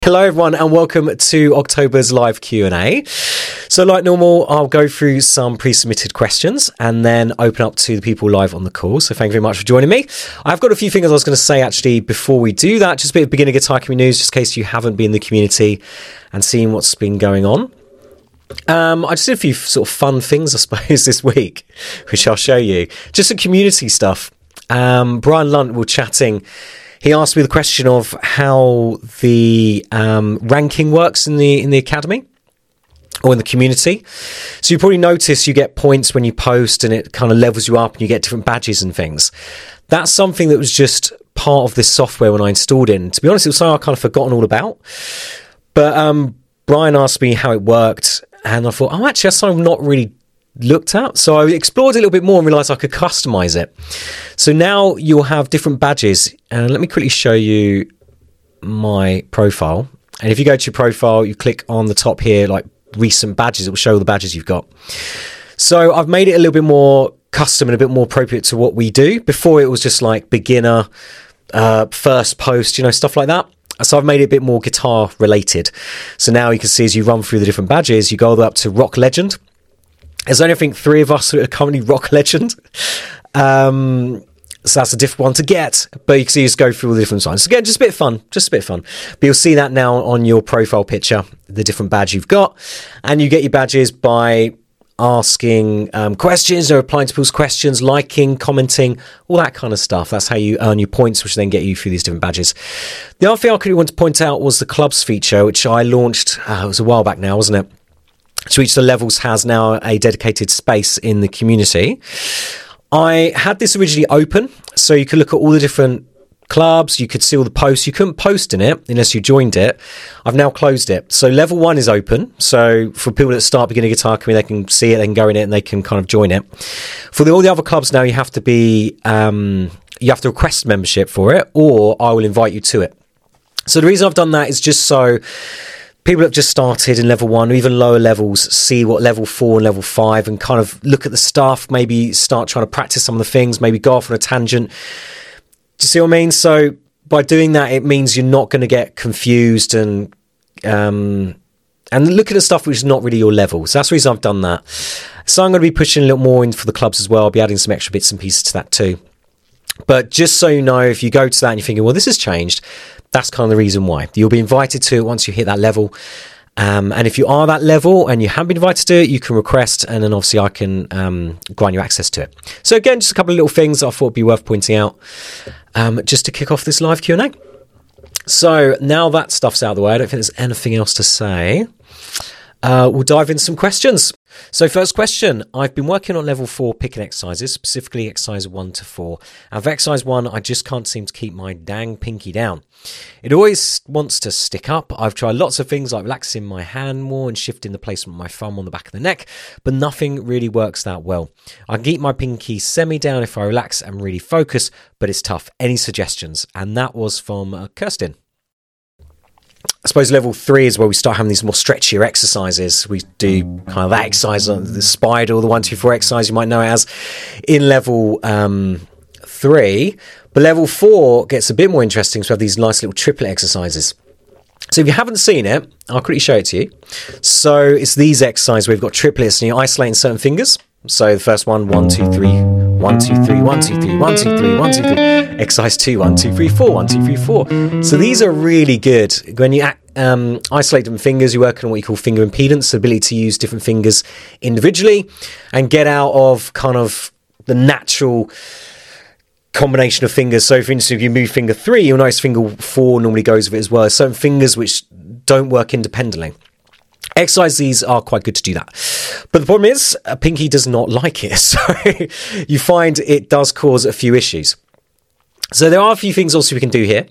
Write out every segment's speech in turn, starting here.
Hello everyone and welcome to October's live Q&A. So like normal, I'll go through some pre-submitted questions and then open up to the people live on the call. So thank you very much for joining me. I've got a few things I was going to say actually before we do that. Just a bit of beginner guitar community news, just in case you haven't been in the community and seen what's been going on. I just did a few sort of fun things, I suppose, this week, which I'll show you. Just some community stuff. Brian Lunt were chatting. He asked me the question of how the ranking works in the academy or in the community. So you probably notice you get points when you post and it kind of levels you up and you get different badges and things. That's something that was just part of this software when I installed it. And to be honest, it was something I kind of forgotten all about. But Brian asked me how it worked and I thought, actually, that's something I've not really looked at. So I explored it a little bit more and realized I could customize it. So now you'll have different badges. And let me quickly show you my profile. And if you go to your profile, you click on the top here, like recent badges, it will show the badges you've got. So I've made it a little bit more custom and a bit more appropriate to what we do. Before it was just like beginner, first post, stuff like that. So I've made it a bit more guitar related. So now you can see as you run through the different badges, you go all the way up to Rock Legend. There's only, I think, 3 of us who are currently Rock Legend. So that's a different one to get. But you can see, just go through all the different signs. So again, just a bit of fun. But you'll see that now on your profile picture, the different badge you've got. And you get your badges by asking questions or replying to people's questions, liking, commenting, all that kind of stuff. That's how you earn your points, which then get you through these different badges. The other thing I could want to point out was the clubs feature, which I launched, it was a while back now, wasn't it? So each of the levels has now a dedicated space in the community. I had this originally open, so you could look at all the different clubs, you could see all the posts. You couldn't post in it unless you joined it. I've now closed it. So level 1 is open. So for people that start beginning guitar community, they can see it, they can go in it, and they can kind of join it. For all the other clubs now, you have to be, you have to request membership for it, or I will invite you to it. So the reason I've done that is just so people that have just started in level 1 or even lower levels see what level 4 and level 5 and kind of look at the stuff, maybe start trying to practice some of the things, maybe go off on a tangent. Do you see what I mean? So by doing that, it means you're not going to get confused and looking at stuff which is not really your level. So that's the reason I've done that. So I'm going to be pushing a little more in for the clubs as well. I'll be adding some extra bits and pieces to that too. But just so you know, if you go to that and you're thinking, well, this has changed, that's kind of the reason why. You'll be invited to it once you hit that level. And if you are that level and you haven't been invited to it, you can request, and then obviously I can grant you access to it. So again, just a couple of little things I thought would be worth pointing out just to kick off this live Q&A. So now that stuff's out of the way, I don't think there's anything else to say. We'll dive into some questions. So first question, I've been working on level 4 picking exercises, specifically exercise 1 to 4. And for exercise 1, I just can't seem to keep my dang pinky down. It always wants to stick up. I've tried lots of things like relaxing my hand more and shifting the placement of my thumb on the back of the neck, but nothing really works that well. I can keep my pinky semi-down if I relax and really focus, but it's tough. Any suggestions? And that was from Kirsten. I suppose level 3 is where we start having these more stretchier exercises. We do kind of that exercise, the spider or the 1, 2, 4 exercise, you might know it as, in level 3. But level 4 gets a bit more interesting, so we have these nice little triplet exercises. So if you haven't seen it, I'll quickly show it to you. So it's these exercises where we've got triplets and you're isolating certain fingers. So the first one, 1, 2, 3, 1, 2, 3, 1, 2, 3, 1, 2, 3, 1, 2, 3. Exercise 2, 1, 2, 3, 4, 1, 2, 3, 4. So these are really good. When you isolate different fingers, you're working on what you call finger impedance, the ability to use different fingers individually and get out of kind of the natural combination of fingers. So for instance, if you move finger 3, you'll notice finger 4 normally goes with it as well. Certain fingers which don't work independently. Exercises these are quite good to do that. But the problem is, a pinky does not like it. So you find it does cause a few issues. So there are a few things also we can do here.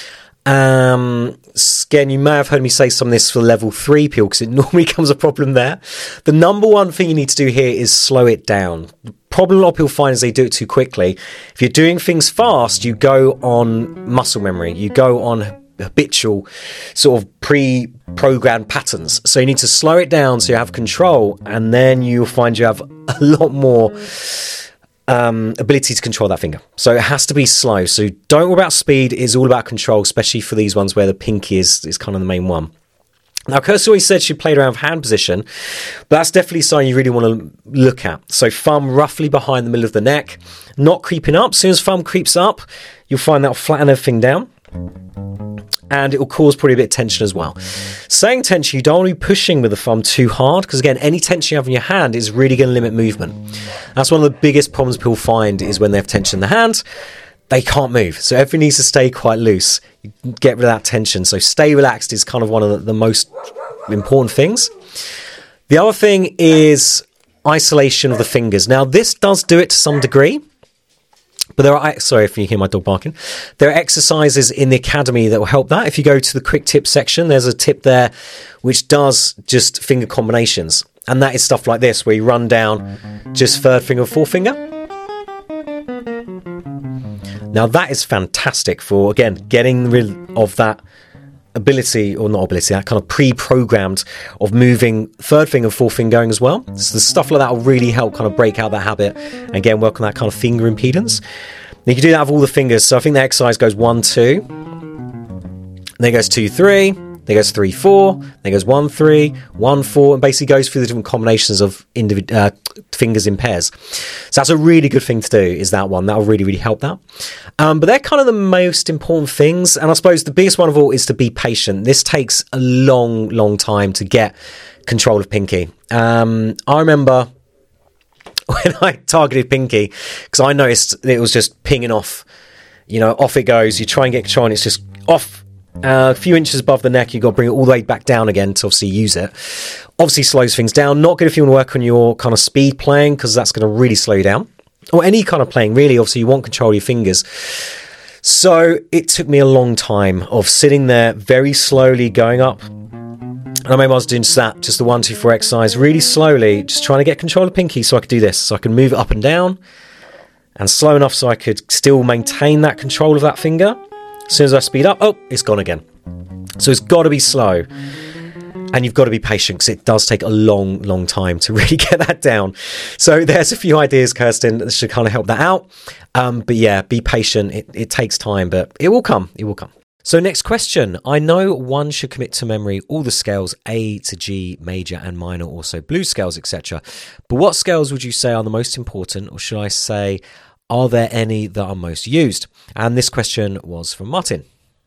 Again, you may have heard me say some of this for level 3 people because it normally becomes a problem there. The number one thing you need to do here is slow it down. The problem a lot of people find is they do it too quickly. If you're doing things fast, you go on muscle memory. You go on habitual sort of pre-programmed patterns. So you need to slow it down so you have control, and then you'll find you have a lot more ability to control that finger. So it has to be slow. So don't worry about speed. It's all about control, especially for these ones where the pinky is kind of the main one. Now, Kirsty always said she played around with hand position, but that's definitely something you really want to look at. So thumb roughly behind the middle of the neck, not creeping up. As soon as thumb creeps up, you'll find that'll flatten everything down, and it will cause probably a bit of tension as well. Saying tension, you don't want to be pushing with the thumb too hard, because again, any tension you have in your hand is really going to limit movement. That's one of the biggest problems people find is when they have tension in the hand, they can't move. So everything needs to stay quite loose. You get rid of that tension. So stay relaxed is kind of one of the most important things. The other thing is isolation of the fingers. Now, this does do it to some degree, but there are, sorry if you hear my dog barking, there are exercises in the academy that will help that. If you go to the quick tip section, there's a tip there which does just finger combinations. And that is stuff like this, where you run down just third finger, fourth finger. Now that is fantastic for, again, getting rid of that ability, or not ability, that kind of pre-programmed of moving third finger, fourth finger going as well. So the stuff like that will really help kind of break out that habit and again work on that kind of finger impedance. You can do that with all the fingers. So I think the exercise goes 1, 2, then it goes 2, 3, then it goes 3, 4, then it goes 1, 3, 1, 4, and basically goes through the different combinations of fingers in pairs. So that's a really good thing to do, is that one. That'll really, really help that. But they're kind of the most important things. And I suppose the biggest one of all is to be patient. This takes a long, long time to get control of pinky. I remember when I targeted pinky, because I noticed that it was just pinging off. You know, off it goes. You try and get control and it's just off. A few inches above the neck, you've got to bring it all the way back down again to obviously use it. Obviously slows things down. Not good if you want to work on your kind of speed playing, because that's going to really slow you down. Or any kind of playing, really. Obviously, you want control of your fingers. So it took me a long time of sitting there very slowly going up. And I remember I was doing just the 1, 2, 4 exercise really slowly, just trying to get control of pinky so I could do this. So I can move it up and down and slow enough so I could still maintain that control of that finger. As soon as I speed up, oh, it's gone again. So it's got to be slow. And you've got to be patient, because it does take a long, long time to really get that down. So there's a few ideas, Kirsten, that should kind of help that out. But yeah, be patient. It takes time, but it will come. It will come. So next question. I know one should commit to memory all the scales A to G, major and minor, also blues scales, etc. But what scales would you say are the most important, or should I say, are there any that are most used? And this question was from Martin.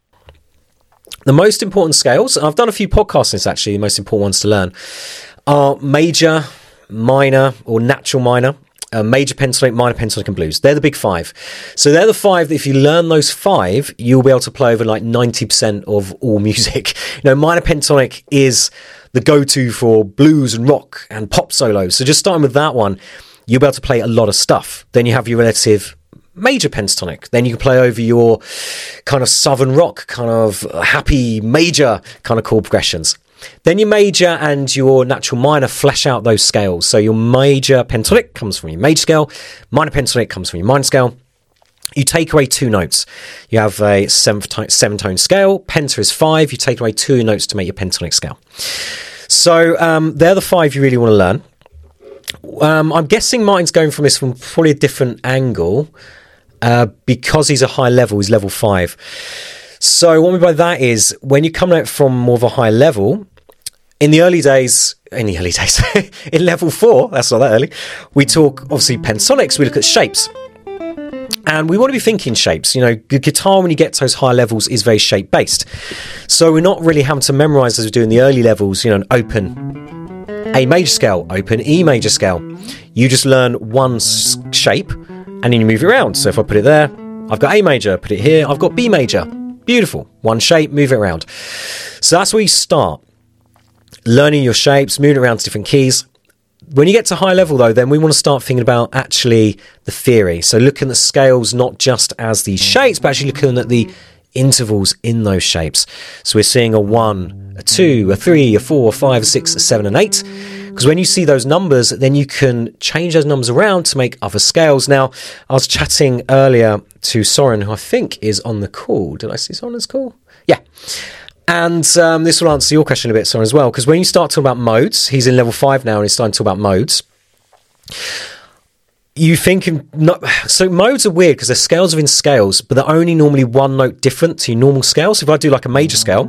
The most important scales, and I've done a few podcasts on this actually, the most important ones to learn, are major, minor, or natural minor, major pentatonic, minor pentatonic, and blues. They're the big 5. So they're the 5 that if you learn those 5, you'll be able to play over like 90% of all music. You know, minor pentatonic is the go-to for blues and rock and pop solos. So just starting with that one, you'll be able to play a lot of stuff. Then you have your relative major pentatonic. Then you can play over your kind of southern rock, kind of happy major kind of chord progressions. Then your major and your natural minor flesh out those scales. So your major pentatonic comes from your major scale, minor pentatonic comes from your minor scale. You take away 2 notes. You have a 7-tone scale. Penta is 5. You take away 2 notes to make your pentatonic scale. So they're the 5 you really want to learn. I'm guessing Martin's going from this from probably a different angle because he's a high level, he's level 5. So what I mean by that is when you come out from more of a high level, in the early days, in level 4, that's not that early, we talk obviously pentatonics, we look at shapes. And we want to be thinking shapes. You know, guitar, when you get to those higher levels, is very shape-based. So we're not really having to memorize as we do in the early levels, you know, an open A major scale, open E major scale. You just learn one shape and then you move it around. So if I put it there, I've got A major, put it here, I've got B major. Beautiful. One shape, move it around. So that's where you start. Learning your shapes, moving around to different keys. When you get to high level, though, then we want to start thinking about actually the theory. So looking at scales not just as these shapes, but actually looking at the intervals in those shapes. So we're seeing a 1, a 2, a 3, a 4, a 5, a 6, a 7, and 8. Because when you see those numbers, then you can change those numbers around to make other scales. Now, I was chatting earlier to Soren, who I think is on the call. Did I see Soren on this call? Yeah. And this will answer your question a bit, Soren, as well. Because when you start talking about modes, he's in level 5 now and he's starting to talk about modes. You think so modes are weird because they're scales within scales, but they're only normally one note different to your normal scale. So if I do like a major scale,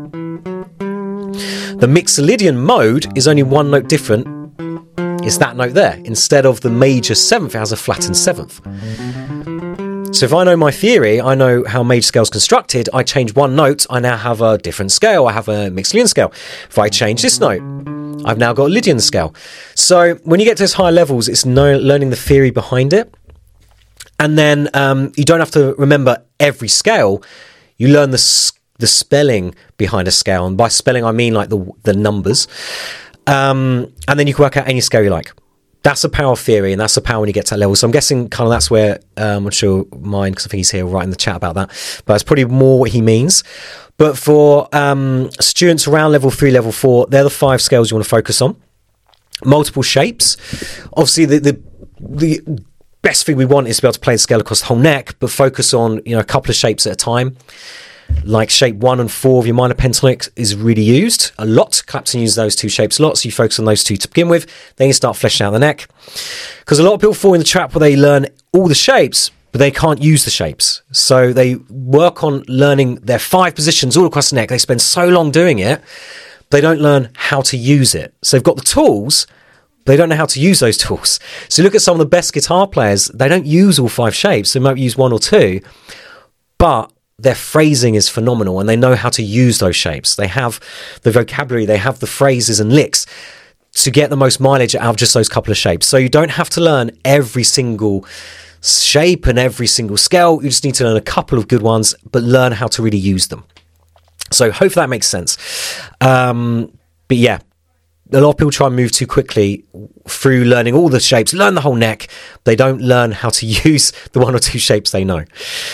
the Mixolydian mode is only one note different. It's that note there. Instead of the major seventh, it has a flattened seventh. So if I know my theory, I know how major scale is constructed, I change one note, I now have a different scale. I have a Mixolydian scale. If I change this note, I've now got a Lydian scale. So when you get to those higher levels, it's learning the theory behind it. And then you don't have to remember every scale. You learn the spelling behind a scale. And by spelling, I mean like the numbers. And then you can work out any scale you like. That's the power of theory, and that's the power when you get to that level. So I'm guessing kind of that's where I'm sure mine, because I think he's here right in the chat about that. But it's probably more what he means. But for students around level 3, level 4, they're the 5 scales you want to focus on. Multiple shapes. Obviously, the best thing we want is to be able to play the scale across the whole neck, but focus on a couple of shapes at a time. Like shape 1 and 4 of your minor pentatonic is really used a lot. Clapton uses those 2 shapes a lot, so you focus on those 2 to begin with. Then you start fleshing out the neck. Because a lot of people fall in the trap where they learn all the shapes, but they can't use the shapes. So they work on learning their 5 positions all across the neck. They spend so long doing it, they don't learn how to use it. So they've got the tools, but they don't know how to use those tools. So look at some of the best guitar players. They don't use all 5 shapes. They might use 1 or 2, but their phrasing is phenomenal and they know how to use those shapes. They have the vocabulary, they have the phrases and licks to get the most mileage out of just those couple of shapes. So you don't have to learn every single shape and every single scale. You just need to learn a couple of good ones, but learn how to really use them. So hopefully that makes sense. But yeah, a lot of people try and move too quickly through learning all the shapes, learn the whole neck. They don't learn how to use the 1 or 2 shapes they know.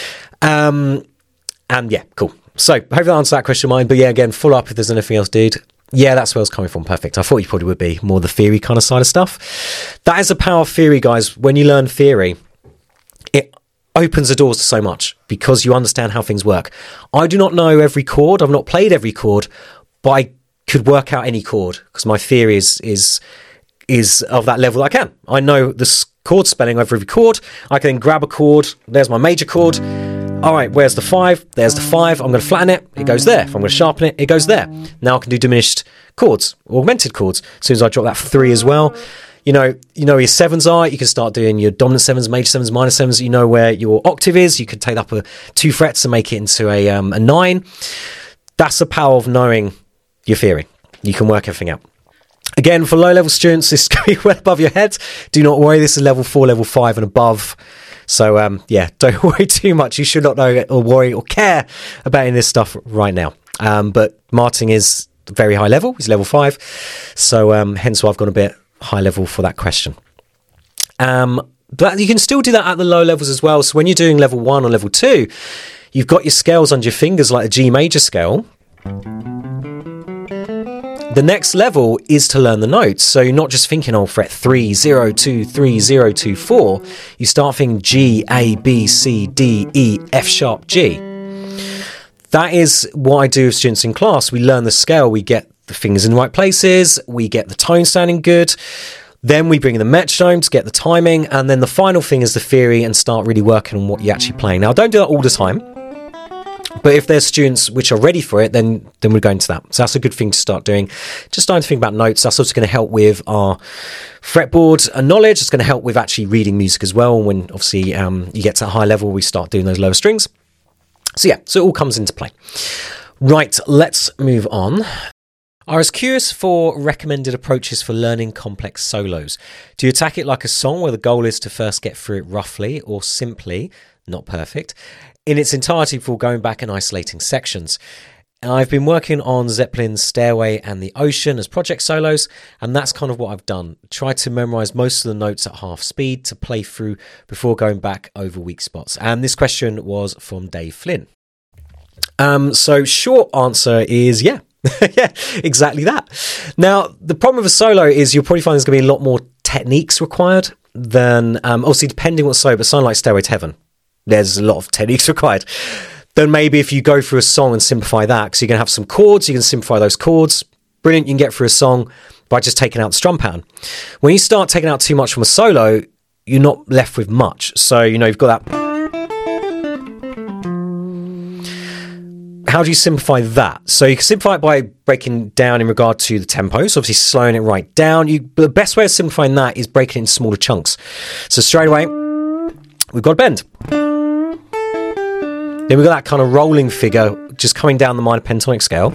And yeah, cool. So hopefully that answers that question of mine. But yeah, again, follow up if there's anything else, dude. Yeah, that's where I was coming from. Perfect. I thought you probably would be more the theory kind of side of stuff. That is the power of theory, guys. When you learn theory, it opens the doors to so much because you understand how things work. I do not know every chord. I've not played every chord, but I could work out any chord because my theory is of that level that I can. I know the chord spelling over every chord. I can then grab a chord. There's my major chord. All right, where's the 5? There's the 5. I'm going to flatten it. It goes there. If I'm going to sharpen it, it goes there. Now I can do diminished chords, augmented chords. As soon as I drop that 3 as well, you know where your 7s are. You can start doing your dominant 7s, major 7s, minor 7s. You know where your octave is. You could take up 2 frets and make it into a 9. That's the power of knowing your theory. You can work everything out. Again, for low-level students, this is going to be well above your head. Do not worry. This is level 4, level 5 and above. So, yeah, don't worry too much. You should not know or worry or care about any of this stuff right now. But Martin is very high level. He's level 5. So, hence why I've gone a bit high level for that question. But you can still do that at the low levels as well. So when you're doing level 1 or level 2, you've got your scales under your fingers like a G major scale. The next level is to learn the notes. So you're not just thinking, oh, fret 3, 0, 2, 3, 0, 2, 4. You start thinking G, A, B, C, D, E, F sharp, G. That is what I do with students in class. We learn the scale. We get the fingers in the right places. We get the tone sounding good. Then we bring in the metronome to get the timing. And then the final thing is the theory and start really working on what you're actually playing. Now, don't do that all the time. But if there's students which are ready for it, then we're going to that. So that's a good thing to start doing. Just starting to think about notes. That's also going to help with our fretboard and knowledge. It's going to help with actually reading music as well. When obviously you get to a high level, we start doing those lower strings. So yeah, so it all comes into play. Right, let's move on. I was curious for recommended approaches for learning complex solos. Do you attack it like a song where the goal is to first get through it roughly or simply, not perfect, in its entirety before going back and isolating sections? I've been working on Zeppelin's Stairway and the Ocean as project solos, and that's kind of what I've done. Tried to memorize most of the notes at half speed to play through before going back over weak spots. And this question was from Dave Flynn. So short answer is yeah. Yeah, exactly that. Now, the problem with a solo is you'll probably find there's going to be a lot more techniques required than, obviously depending what solo, but something like Stairway to Heaven, there's a lot of techniques required. Then maybe if you go through a song and simplify that, because you're going to have some chords, you can simplify those chords. Brilliant, you can get through a song by just taking out the strum pattern. When you start taking out too much from a solo, you're not left with much. So, you've got that. How do you simplify that? So you can simplify it by breaking down in regard to the tempo. So obviously slowing it right down. The best way of simplifying that is breaking it into smaller chunks. So straight away, we've got a bend. Then we've got that kind of rolling figure just coming down the minor pentatonic scale.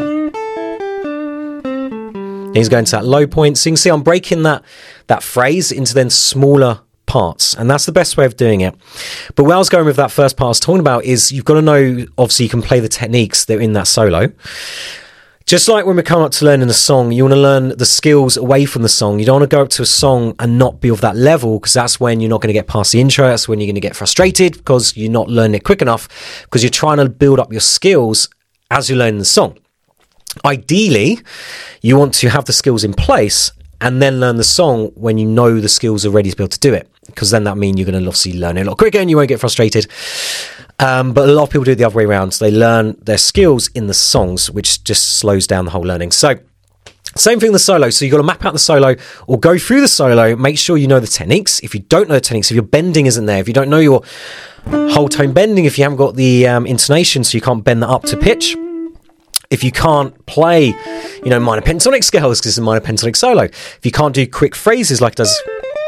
Then he's going to that low point. So you can see I'm breaking that phrase into then smaller parts, and that's the best way of doing it. But where I was going with that first part I was talking about is you've got to know, obviously you can play the techniques that are in that solo. Just like when we come up to learning a song, you want to learn the skills away from the song. You don't want to go up to a song and not be of that level, because that's when you're not going to get past the intro. That's when you're going to get frustrated because you're not learning it quick enough, because you're trying to build up your skills as you're learning the song. Ideally, you want to have the skills in place and then learn the song when you know the skills are ready to be able to do it, because then that means you're going to obviously learn it a lot quicker and you won't get frustrated. But a lot of people do it the other way around. So they learn their skills in the songs, which just slows down the whole learning. So same thing with the solo. So you've got to map out the solo or go through the solo. Make sure you know the techniques. If you don't know the techniques, if your bending isn't there, if you don't know your whole tone bending, if you haven't got the intonation so you can't bend that up to pitch, if you can't play, minor pentatonic scales because it's a minor pentatonic solo, if you can't do quick phrases like it does,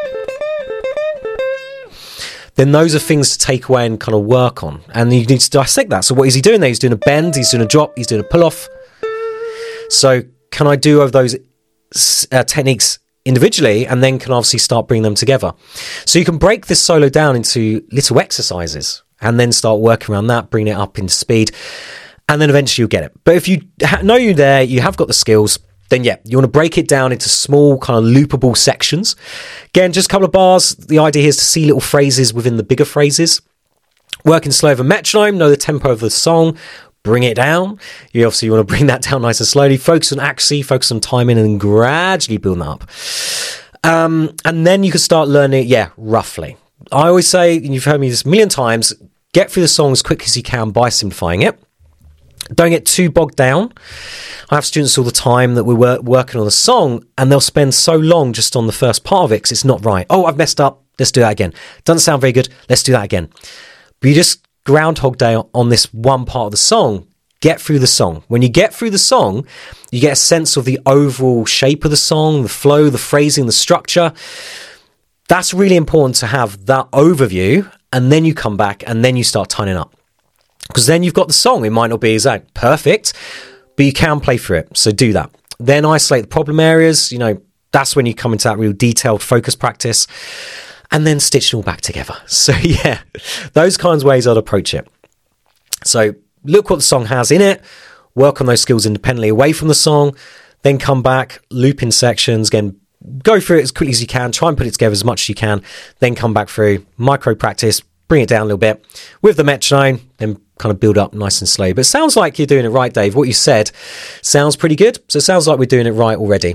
then those are things to take away and kind of work on. And you need to dissect that. So what is he doing there? He's doing a bend, he's doing a drop, he's doing a pull-off. So can I do of those techniques individually, and then can obviously start bringing them together? So you can break this solo down into little exercises and then start working around that, bringing it up into speed. And then eventually you'll get it. But if you know you're there, you have got the skills, then you want to break it down into small kind of loopable sections. Again, just a couple of bars. The idea here is to see little phrases within the bigger phrases. Working slow over metronome, know the tempo of the song, bring it down. You obviously want to bring that down nice and slowly. Focus on accuracy, focus on timing, and then gradually build that up. And then you can start learning it, roughly. I always say, and you've heard me this a million times, get through the song as quick as you can by simplifying it. Don't get too bogged down. I have students all the time that we're working on a song and they'll spend so long just on the first part of it because it's not right. Oh, I've messed up. Let's do that again. Doesn't sound very good. Let's do that again. But you just Groundhog Day on this one part of the song. Get through the song. When you get through the song, you get a sense of the overall shape of the song, the flow, the phrasing, the structure. That's really important to have that overview, and then you come back and then you start tying it up. Because then you've got the song. It might not be exact perfect, but you can play through it. So do that. Then isolate the problem areas. That's when you come into that real detailed focus practice, and then stitch it all back together. So those kinds of ways I'd approach it. So look what the song has in it, work on those skills independently away from the song, then come back, loop in sections, again, go through it as quickly as you can, try and put it together as much as you can, then come back through, micro practice, bring it down a little bit with the metronome, then kind of build up nice and slow. But it sounds like you're doing it right, Dave. What you said sounds pretty good. So it sounds like we're doing it right already.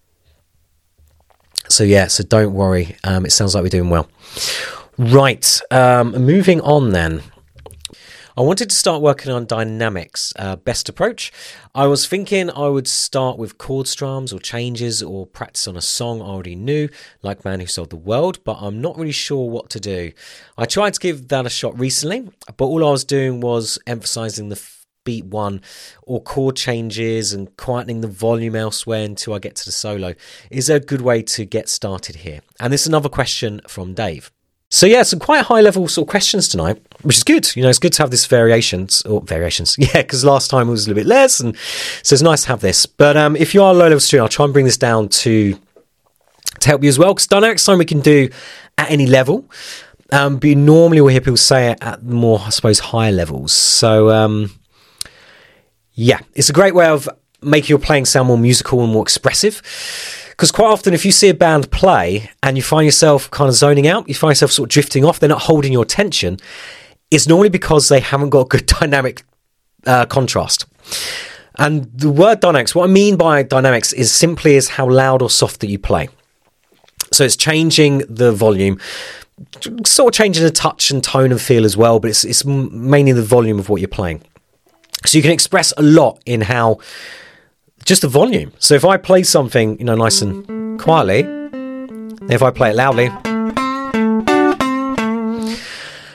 So don't worry. It sounds like we're doing well. Right. Moving on then. I wanted to start working on dynamics, best approach. I was thinking I would start with chord strums or changes or practice on a song I already knew, like Man Who Sold the World, but I'm not really sure what to do. I tried to give that a shot recently, but all I was doing was emphasizing the beat one or chord changes and quietening the volume elsewhere until I get to the solo. Is there a good way to get started here? And this is another question from Dave. So some quite high level sort of questions tonight, which is good. It's good to have this variations. Because last time it was a little bit less, and so it's nice to have this. But if you are a low level student, I'll try and bring this down to help you as well. Because dynamics time we can do at any level, but normally we'll hear people say it at more, I suppose, higher levels. So it's a great way of making your playing sound more musical and more expressive. Because quite often if you see a band play and you find yourself kind of zoning out, you find yourself sort of drifting off, they're not holding your attention, it's normally because they haven't got good dynamic contrast. And the word dynamics, what I mean by dynamics is simply is how loud or soft that you play. So it's changing the volume, sort of changing the touch and tone and feel as well, but it's mainly the volume of what you're playing. So you can express a lot in how just the volume. So if I play something, nice and quietly, if I play it loudly,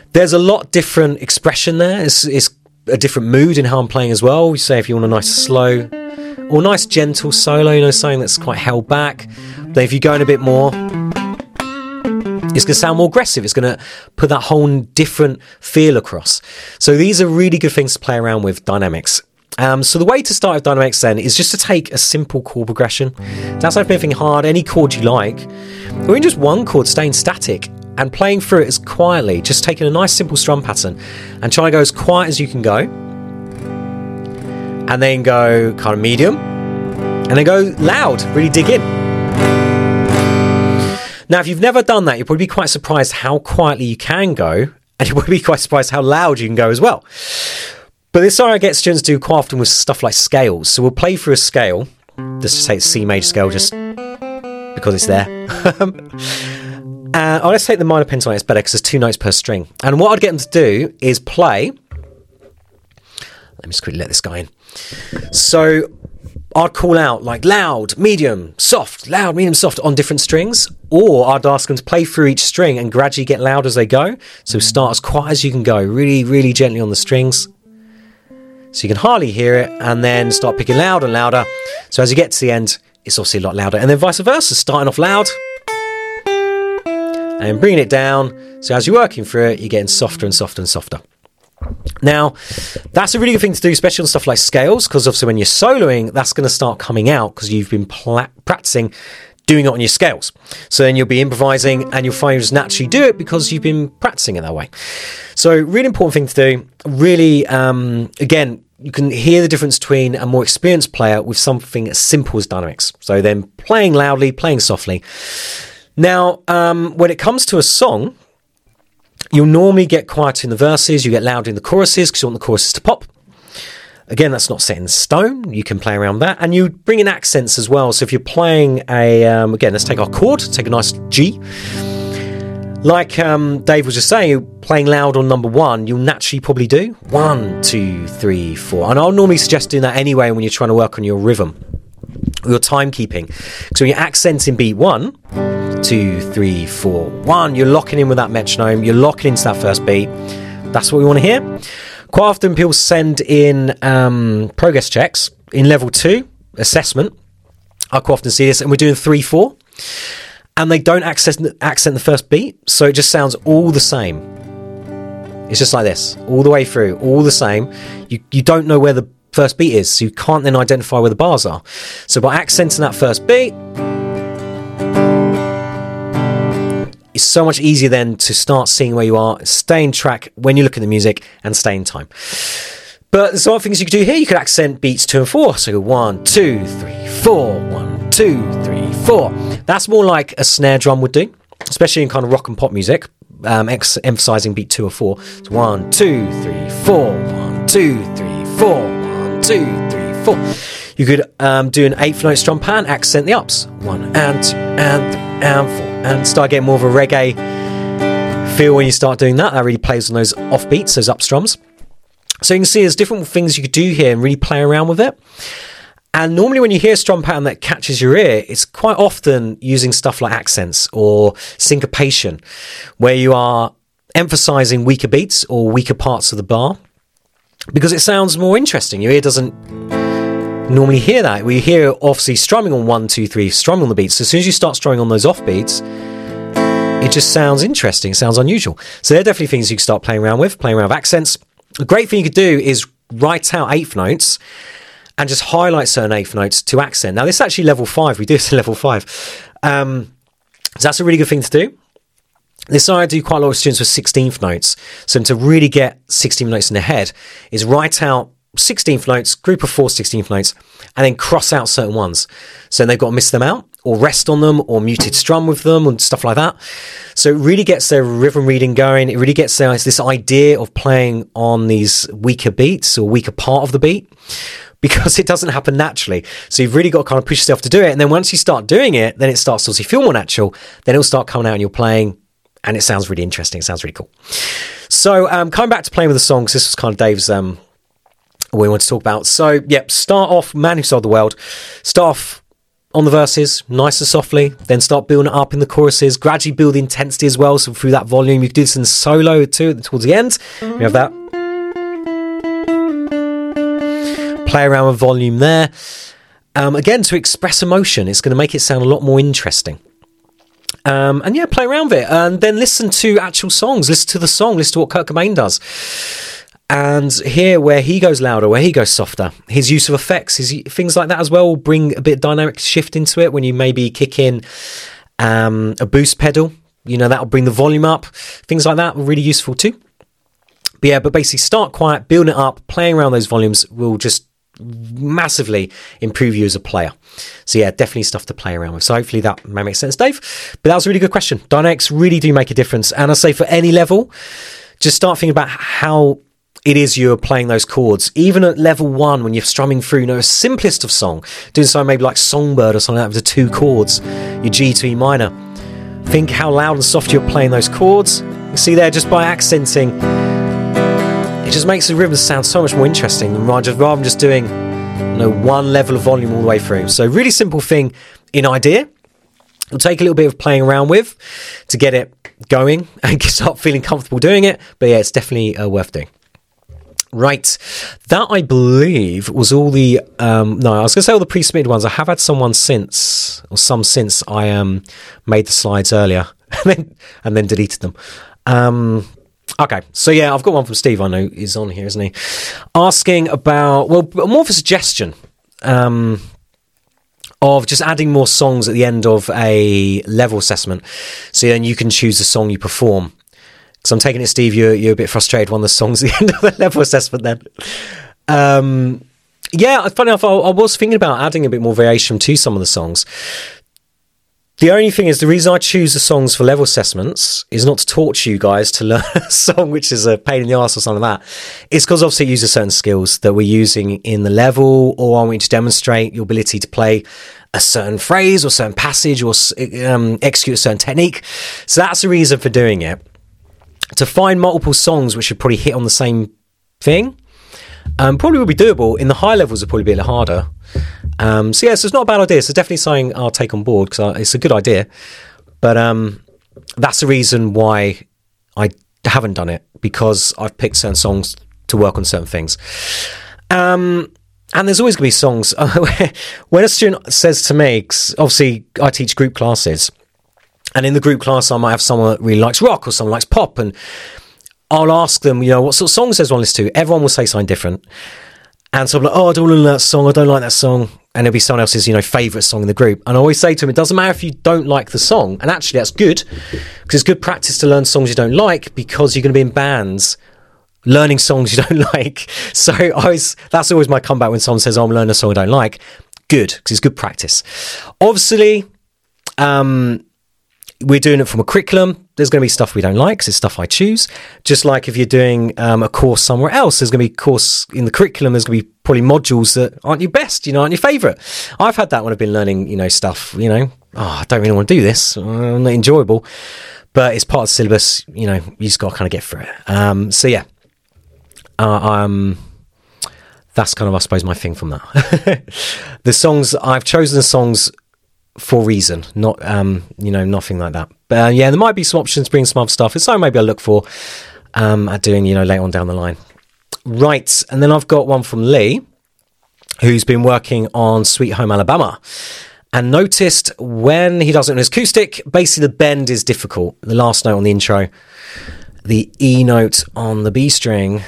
There's a lot different expression there. It's a different mood in how I'm playing as well. You say if you want a nice slow or nice gentle solo, something that's quite held back. But if you're going a bit more, it's going to sound more aggressive. It's going to put that whole different feel across. So these are really good things to play around with dynamics. So the way to start with dynamics then is just to take a simple chord progression. Don't have anything hard, any chord you like, or in just one chord, staying static and playing through it as quietly, just taking a nice simple strum pattern and trying to go as quiet as you can go. And then go kind of medium, and then go loud, really dig in. Now, if you've never done that, you'll probably be quite surprised how quietly you can go, and you'll probably be quite surprised how loud you can go as well. But this is something I get students do quite often with stuff like scales. So we'll play through a scale, let's just say it's C major scale, just because it's there. Let's take the minor pentatonic, it's better because there's 2 notes per string. And what I'd get them to do is play, let me just quickly let this guy in. So I'd call out like loud, medium, soft, loud, medium, soft on different strings, or I'd ask them to play through each string and gradually get loud as they go. So start as quiet as you can go, really, really gently on the strings, so you can hardly hear it, and then start picking louder and louder. So as you get to the end, it's obviously a lot louder, and then vice versa, starting off loud and bringing it down. So as you're working through it, you're getting softer and softer and softer. Now, that's a really good thing to do, especially on stuff like scales, because obviously when you're soloing, that's going to start coming out because you've been practicing doing it on your scales. So then you'll be improvising and you'll find you just naturally do it because you've been practicing it that way. So really important thing to do. Really, again, you can hear the difference between a more experienced player with something as simple as dynamics. So then playing loudly, playing softly. Now, when it comes to a song, you'll normally get quieter in the verses, you get louder in the choruses because you want the choruses to pop. Again, that's not set in stone. You can play around that. And you bring in accents as well. So if you're playing again, let's take our chord, take a nice G. Like Dave was just saying, playing loud on number 1, you'll naturally probably do 1, 2, 3, 4. And I'll normally suggest doing that anyway when you're trying to work on your rhythm, your timekeeping. So when you're accenting beat 1, 2, 3, 4, 1, you're locking in with that metronome, you're locking into that first beat. That's what we want to hear. Quite often people send in progress checks in level 2 assessment. I quite often see this, and we're doing 3, 4, and they don't accent the first beat, so it just sounds all the same. It's just like this, all the way through, all the same. You don't know where the first beat is, so you can't then identify where the bars are. So by accenting that first beat, it's so much easier then to start seeing where you are, stay in track when you look at the music, and stay in time. But there's other things you could do here. You could accent beats 2 and 4. So go 1, 2, 3, 4, 1, 2, 3, 4. That's more like a snare drum would do, especially in kind of rock and pop music, emphasizing beat 2 or 4. So 1, 2, 3, 4, 1, 2, 3, 4, 1, 2, 3, 4. You could do an 8th note strum pattern, accent the ups. 1 and 2 and 4. And start getting more of a reggae feel when you start doing that. That really plays on those off beats, those up strums. So you can see there's different things you could do here and really play around with it. And normally when you hear a strum pattern that catches your ear, it's quite often using stuff like accents or syncopation, where you are emphasizing weaker beats or weaker parts of the bar because it sounds more interesting. Your ear doesn't normally hear that. We hear obviously strumming on 1, 2, 3, strumming on the beats. So as soon as you start strumming on those off beats, it just sounds interesting, it sounds unusual. So they're definitely things you can start playing around with accents. A great thing you could do is write out 8th notes and just highlight certain 8th notes to accent. Now this is actually level 5, we do this in level 5. So that's a really good thing to do. This I do quite a lot of students with 16th notes. So to really get 16th notes in their head is write out 16th notes, group of 4 16th notes, and then cross out certain ones. So they've got to miss them out, or rest on them, or muted strum with them, and stuff like that. So it really gets their rhythm reading going. It really gets this idea of playing on these weaker beats, or weaker part of the beat, because it doesn't happen naturally. So you've really got to kind of push yourself to do it. And then once you start doing it, then it starts to feel more natural. Then it'll start coming out and you're playing, and it sounds really interesting. It sounds really cool. So coming back to playing with the songs, this was kind of Dave's what we want to talk about. So, start off Man Who Sold the World. Start off on the verses, nice and softly, then start building it up in the choruses, gradually build the intensity as well, so through that volume. You can do this in solo too, towards the end. We have that. Play around with volume there. Again, to express emotion, it's going to make it sound a lot more interesting. And yeah, play around with it. And then listen to actual songs, listen to the song, listen to what Kurt Cobain does. And hear where he goes louder, where he goes softer. His use of effects, things like that as well will bring a bit of dynamic shift into it when you maybe kick in a boost pedal. You know, that'll bring the volume up. Things like that are really useful too. But basically start quiet, building it up, playing around those volumes will just massively improve you as a player. So yeah, definitely stuff to play around with. So hopefully that may make sense, Dave. But that was a really good question. Dynamics really do make a difference. And I say for any level, just start thinking about how it is you're playing those chords. Even at level 1, when you're strumming through, the simplest of song, doing something maybe like Songbird or something like that with the 2 chords, your G to E minor. Think how loud and soft you're playing those chords. You see there, just by accenting, it just makes the rhythm sound so much more interesting rather than just doing one level of volume all the way through. So really simple thing in idea. It'll take a little bit of playing around with to get it going and start feeling comfortable doing it. But yeah, it's definitely worth doing. Right, that I believe was all the I was going to say all the pre-submitted ones. I have had some since I made the slides earlier and then deleted them. Okay, so yeah, I've got one from Steve. I know is on here, isn't he? Asking about more of a suggestion of just adding more songs at the end of a level assessment, so then you can choose the song you perform. So I'm taking it, Steve, you're a bit frustrated with one of the songs at the end of the level assessment then. Yeah, funny enough, I was thinking about adding a bit more variation to some of the songs. The only thing is, the reason I choose the songs for level assessments is not to torture you guys to learn a song which is a pain in the arse or something like that. It's because obviously it uses certain skills that we're using in the level, or I want you to demonstrate your ability to play a certain phrase or a certain passage or execute a certain technique. So that's the reason for doing it. To find multiple songs which should probably hit on the same thing probably will be doable. In the high levels, it'll probably be a little harder. So it's not a bad idea. So definitely something I'll take on board because it's a good idea. But that's the reason why I haven't done it, because I've picked certain songs to work on certain things. And there's always going to be songs when a student says to me, 'cause obviously I teach group classes. And in the group class, I might have someone that really likes rock or someone likes pop. And I'll ask them, what sort of songs does one listen to? Everyone will say something different. And so I'm like, I don't learn that song. I don't like that song. And it'll be someone else's, favourite song in the group. And I always say to them, it doesn't matter if you don't like the song. And actually, that's good, because it's good practice to learn songs you don't like, because you're going to be in bands learning songs you don't like. So that's always my comeback when someone says, I'm learning a song I don't like. Good, because it's good practice. Obviously, we're doing it from a curriculum. There's going to be stuff we don't like because it's stuff I choose. Just like if you're doing a course somewhere else, there's going to be a course in the curriculum. There's going to be probably modules that aren't your best, aren't your favourite. I've had that when I've been learning, stuff, I don't really want to do this. Not enjoyable. But it's part of the syllabus, you just got to kind of get through it. So yeah, that's kind of, I suppose, my thing from that. The songs, I've chosen the songs for a reason, not nothing like that. But there might be some options to bring some other stuff. It's something maybe I'll look for at doing later on down the line. Right, and then I've got one from Lee, who's been working on Sweet Home Alabama, and noticed when he does it on his acoustic, basically the bend is difficult. The last note on the intro, the E note on the B string.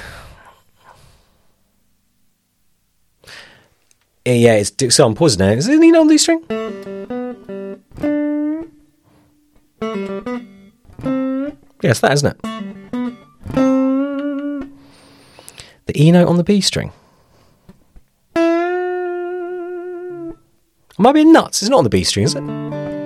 Yeah, so I'm pausing now. Is it an E note on the B string? Yes, that, isn't it? The E note on the B string. Am I being nuts? It's not on the B string, is it?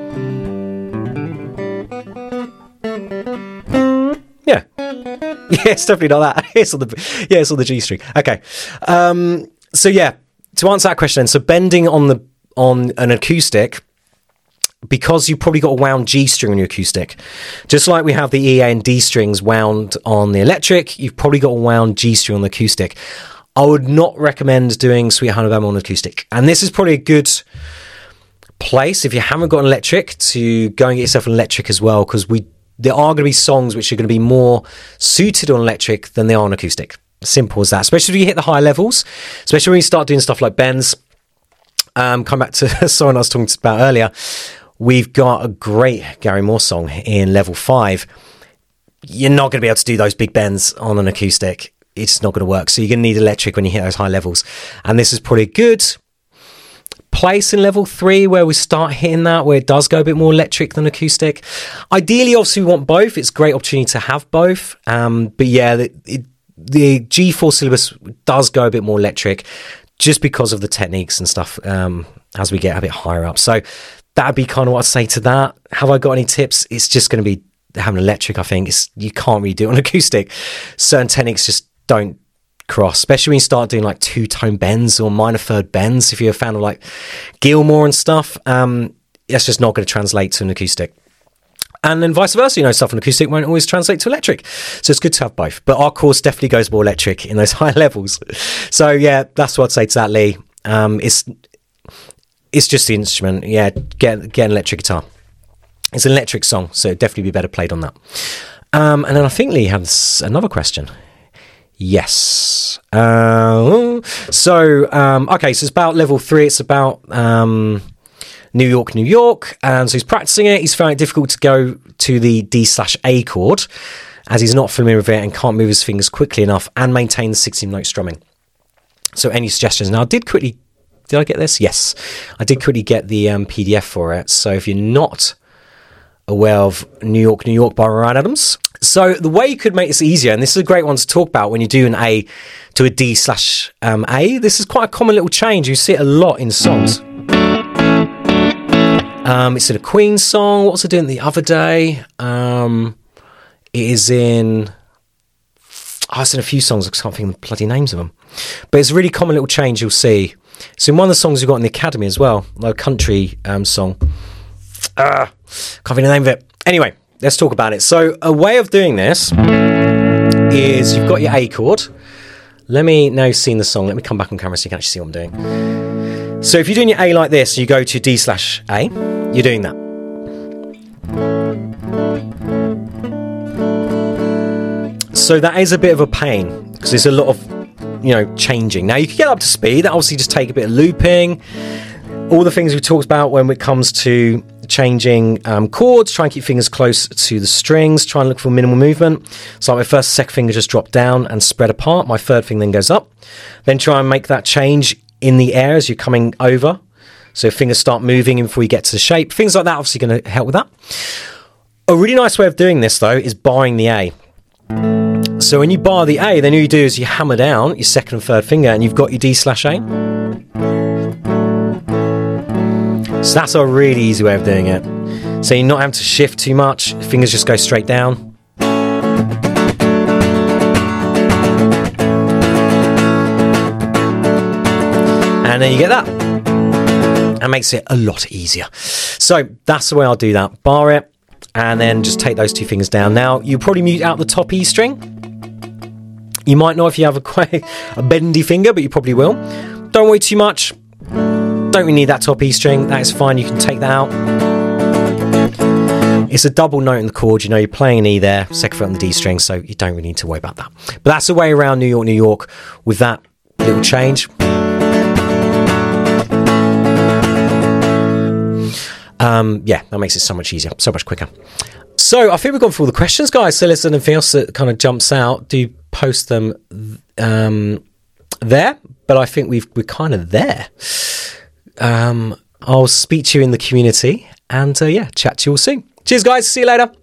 Yeah. Yeah, it's definitely not that. It's on the G string. Okay. So yeah, to answer that question then, so bending on an acoustic, because you've probably got a wound G string on your acoustic, just like we have the E, A and D strings wound on the electric, you've probably got a wound G string on the acoustic. I would not recommend doing Sweet Home Alabama on the acoustic. And this is probably a good place, if you haven't got an electric, to go and get yourself an electric as well, because there are going to be songs which are going to be more suited on electric than they are on acoustic. Simple as that, especially if you hit the higher levels, especially when you start doing stuff like bends. Come back to someone I was talking about earlier. We've got a great Gary Moore song in level 5. You're not going to be able to do those big bends on an acoustic. It's not going to work. So you're going to need electric when you hit those high levels. And this is probably a good place in level 3 where we start hitting that, where it does go a bit more electric than acoustic. Ideally, obviously, we want both. It's a great opportunity to have both. But yeah, the G4 syllabus does go a bit more electric just because of the techniques and stuff as we get a bit higher up. So that'd be kind of what I'd say to that. Have I got any tips? It's just going to be having electric, I think. You can't really do it on acoustic. Certain techniques just don't cross, especially when you start doing like two-tone bends or minor third bends. If you're a fan of like Gilmour and stuff, that's just not going to translate to an acoustic. And then vice versa, stuff on acoustic won't always translate to electric. So it's good to have both. But our course definitely goes more electric in those higher levels. So yeah, that's what I'd say to that, Lee. It's just the instrument. Yeah, get an electric guitar. It's an electric song, so it'd definitely be better played on that. And then I think Lee has another question. Yes. Okay, so it's about level 3. It's about New York. And so he's practicing it. He's found it difficult to go to the D/A chord, as he's not familiar with it and can't move his fingers quickly enough and maintain the 16-note strumming. So any suggestions? Now, did I get this? Yes. I did quickly get the PDF for it. So if you're not aware of New York by Ryan Adams. So the way you could make this easier, and this is a great one to talk about when you do an A to a D/A, this is quite a common little change. You see it a lot in songs. It's in a Queen song. What was I doing the other day? It is in... it's in a few songs. I can't think of the bloody names of them. But it's a really common little change you'll see. So in one of the songs we've got in the Academy as well, like a country song. Can't think of the name of it. Anyway, let's talk about it. So a way of doing this is you've got your A chord. Let me now see the song. Let me come back on camera so you can actually see what I'm doing. So if you're doing your A like this, you go to D/A. You're doing that. So that is a bit of a pain because there's a lot of, changing. Now you can get up to speed. That obviously just take a bit of looping. All the things we talked about when it comes to changing chords, try and keep fingers close to the strings, try and look for minimal movement. So my first, second finger just drop down and spread apart. My third finger then goes up. Then try and make that change in the air as you're coming over. So fingers start moving before you get to the shape. Things like that obviously going to help with that. A really nice way of doing this though is barring the A. So when you bar the A, then all you do is you hammer down your second and third finger and you've got your D/A. So that's a really easy way of doing it. So you're not having to shift too much. Fingers just go straight down. And then you get that. That makes it a lot easier. So that's the way I'll do that. Bar it. And then just take those two fingers down. Now, you probably mute out the top E string. You might not if you have quite a bendy finger, but you probably will. Don't worry too much. Don't really need that top E string. That is fine. You can take that out. It's a double note in the chord. You're playing an E there, second foot on the D string, so you don't really need to worry about that. But that's the way around New York with that little change. That makes it so much easier, so much quicker. So I think we've gone through all the questions, guys. So if there's anything else that kind of jumps out, do post them there. But I think we're kind of there. I'll speak to you in the community and chat to you all soon. Cheers, guys. See you later.